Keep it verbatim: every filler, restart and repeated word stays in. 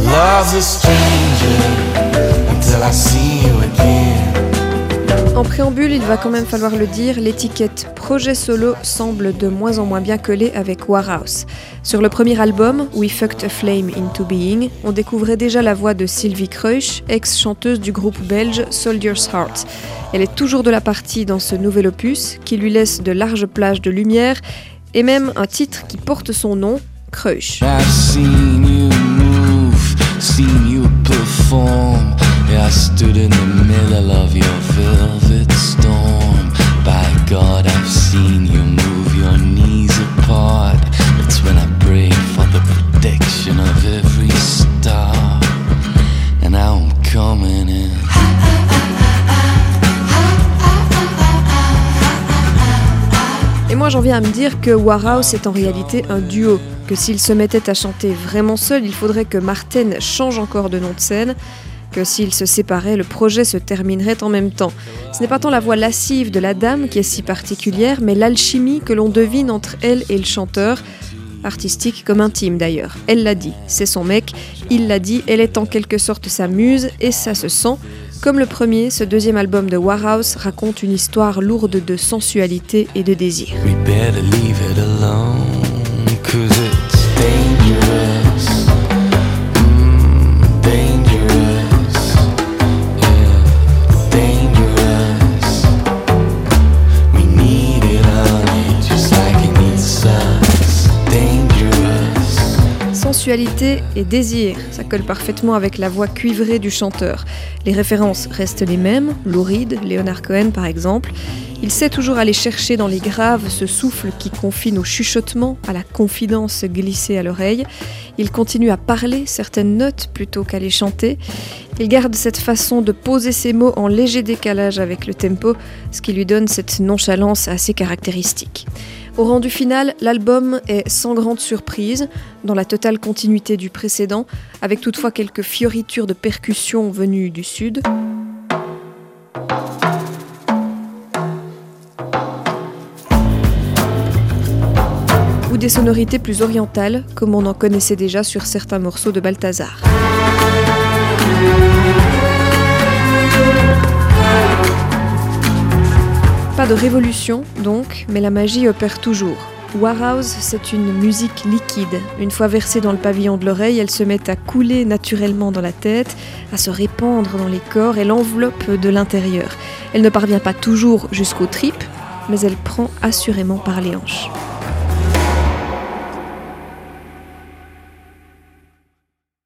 Love's a stranger until I see you again. En préambule, il va quand même falloir le dire, l'étiquette projet solo semble de moins en moins bien collée avec Warhouse. Sur le premier album, We Fucked a Flame into Being, on découvrait déjà la voix de Sylvie Kreusch, ex-chanteuse du groupe belge Soldier's Heart. Elle est toujours de la partie dans ce nouvel opus, qui lui laisse de larges plages de lumière, et même un titre qui porte son nom, Kreusch. I've seen you move, seen you perform. Yeah, I stood in the middle of your velvet storm. By God, I've seen you move your knees apart. That's when I pray for the protection of every star. And now I'm coming in. Et moi j'en viens à me dire que Warhouse est en réalité un duo, que s'il se mettait à chanter vraiment seul, il faudrait que Marten change encore de nom de scène, que s'ils se séparaient, le projet se terminerait en même temps. Ce n'est pas tant la voix lascive de la dame qui est si particulière, mais l'alchimie que l'on devine entre elle et le chanteur, artistique comme intime d'ailleurs. Elle l'a dit, c'est son mec, il l'a dit, elle est en quelque sorte sa muse, et ça se sent. Comme le premier, ce deuxième album de Warhouse raconte une histoire lourde de sensualité et de désir. We better leave it alone, 'cause it's dangerous. Mm, dangerous. Yeah, dangerous. We need it honey, just like it needs us. Dangerous. Sensualité et désir, ça colle parfaitement avec la voix cuivrée du chanteur. Les références restent les mêmes, Lou Reed, Leonard Cohen par exemple. Il sait toujours aller chercher dans les graves ce souffle qui confine au chuchotement, à la confidence glissée à l'oreille. Il continue à parler certaines notes plutôt qu'à les chanter. Il garde cette façon de poser ses mots en léger décalage avec le tempo, ce qui lui donne cette nonchalance assez caractéristique. Au rendu final, l'album est sans grande surprise, dans la totale continuité du précédent, avec toutefois quelques fioritures de percussions venues du sud. Ou des sonorités plus orientales, comme on en connaissait déjà sur certains morceaux de Balthazar. Pas de révolution donc, mais la magie opère toujours. Warhouse, c'est une musique liquide. Une fois versée dans le pavillon de l'oreille, elle se met à couler naturellement dans la tête, à se répandre dans les corps et l'enveloppe de l'intérieur. Elle ne parvient pas toujours jusqu'aux tripes, mais elle prend assurément par les hanches.